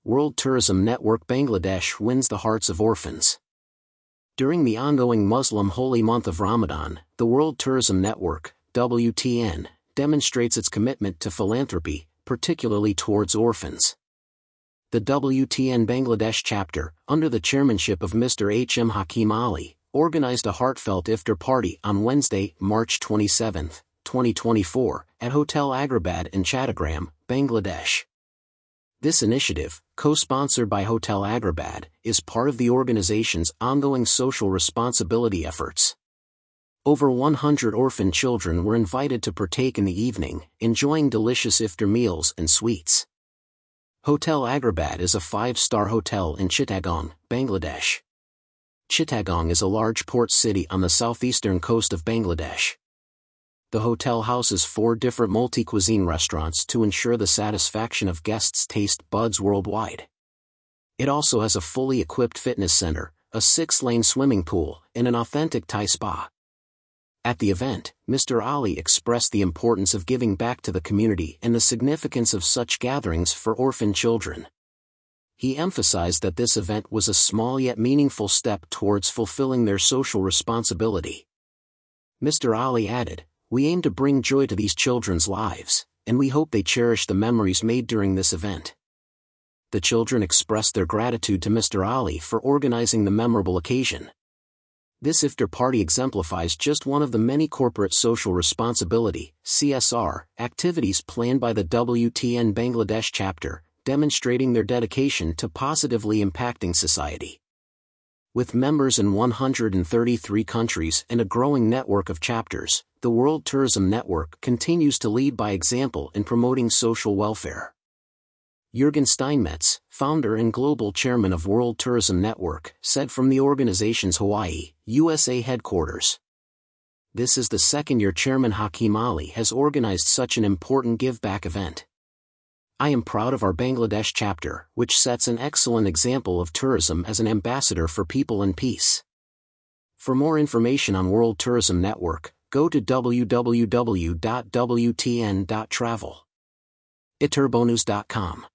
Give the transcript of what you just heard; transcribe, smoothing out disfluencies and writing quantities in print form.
World Tourism Network Bangladesh wins the hearts of orphans. During the ongoing Muslim holy month of Ramadan, the World Tourism Network, WTN, demonstrates its commitment to philanthropy, particularly towards orphans. The WTN Bangladesh chapter, under the chairmanship of Mr. H.M. Hakim Ali, organized a heartfelt iftar party on Wednesday, March 27, 2024, at Hotel Agrabad in Chattogram, Bangladesh. This initiative, co-sponsored by Hotel Agrabad, is part of the organization's ongoing social responsibility efforts. Over 100 orphan children were invited to partake in the evening, enjoying delicious iftar meals and sweets. Hotel Agrabad is a 5-star hotel in Chittagong, Bangladesh. Chittagong is a large port city on the southeastern coast of Bangladesh. The hotel houses 4 different multi-cuisine restaurants to ensure the satisfaction of guests' taste buds worldwide. It also has a fully equipped fitness center, a 6-lane swimming pool, and an authentic Thai spa. At the event, Mr. Ali expressed the importance of giving back to the community and the significance of such gatherings for orphan children. He emphasized that this event was a small yet meaningful step towards fulfilling their social responsibility. Mr. Ali added, "We aim to bring joy to these children's lives, and we hope they cherish the memories made during this event." The children expressed their gratitude to Mr. Ali for organizing the memorable occasion. This iftar party exemplifies just one of the many corporate social responsibility (CSR) activities planned by the WTN Bangladesh chapter, demonstrating their dedication to positively impacting society. With members in 133 countries and a growing network of chapters, the World Tourism Network continues to lead by example in promoting social welfare. Jürgen Steinmetz, founder and global chairman of World Tourism Network, said from the organization's Hawaii, USA headquarters. This is the second year Chairman Hakim Ali has organized such an important give-back event. I am proud of our Bangladesh chapter, which sets an excellent example of tourism as an ambassador for people and peace. For more information on World Tourism Network, go to www.wtn.travel. iturbonus.com